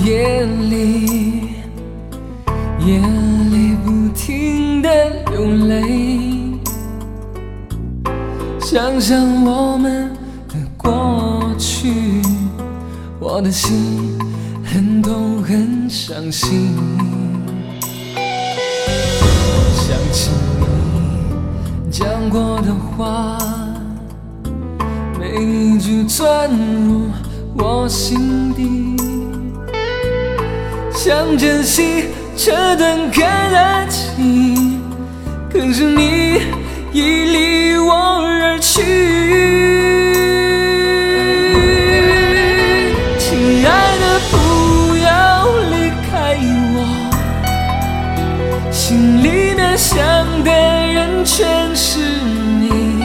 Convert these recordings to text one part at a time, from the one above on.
眼里不停地流泪，想想我们的过去，我的心很痛很伤心。想起你讲过的话，每一句钻入我心底，想珍惜这段感情，可是你已离我而去。亲爱的，不要离开我，心里面想的人全是你。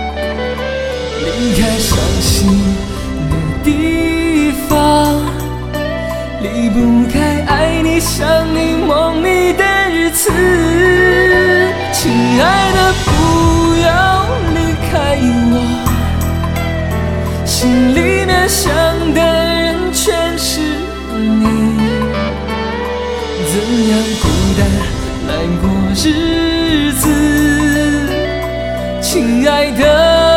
离开伤心的地方，离不开爱你想你梦你的日子。亲爱的，不要离开我，心里面想的人全是你。怎样孤单来过日子，亲爱的，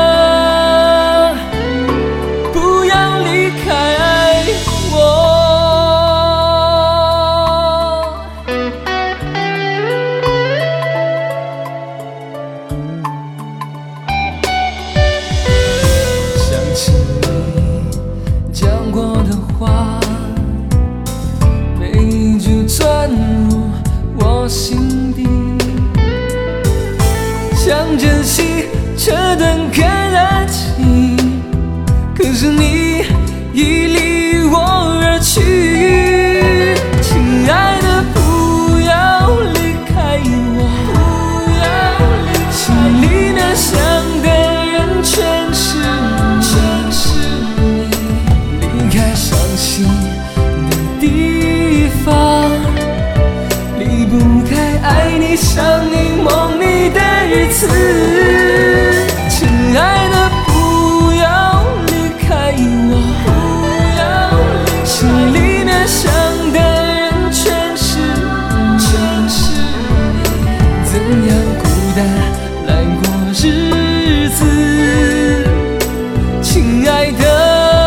不要离开我。想起你讲过的话，每一句钻入我心底，想珍惜这段感情，可是你已离我而去。亲爱的，不要离开我，心里面想的人全是你。离开伤心的地方，离不开爱你想你梦你的日子。亲爱的，不要离开我，心里面想的人全是你。怎样孤单来过日子，亲爱的，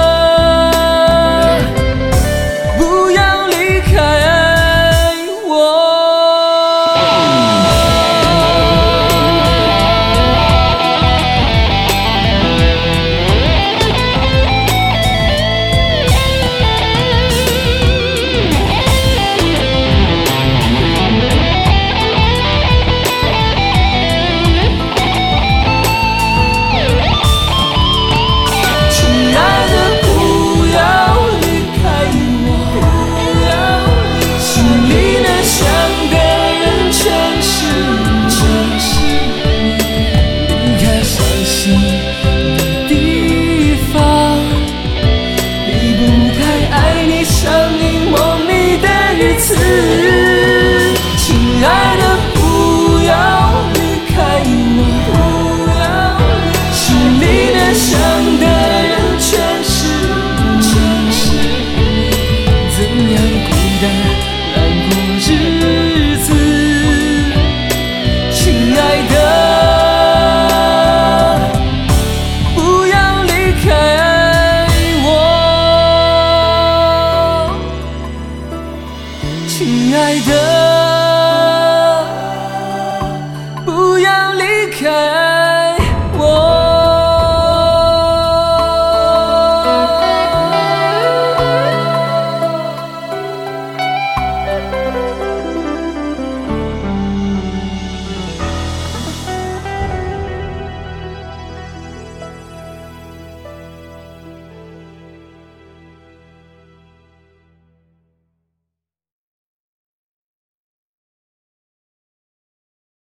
不要离开我。亲爱的，不要离开我，心里面想的人全是你。怎样孤单来过日子，亲爱的，不要离开我，亲爱的。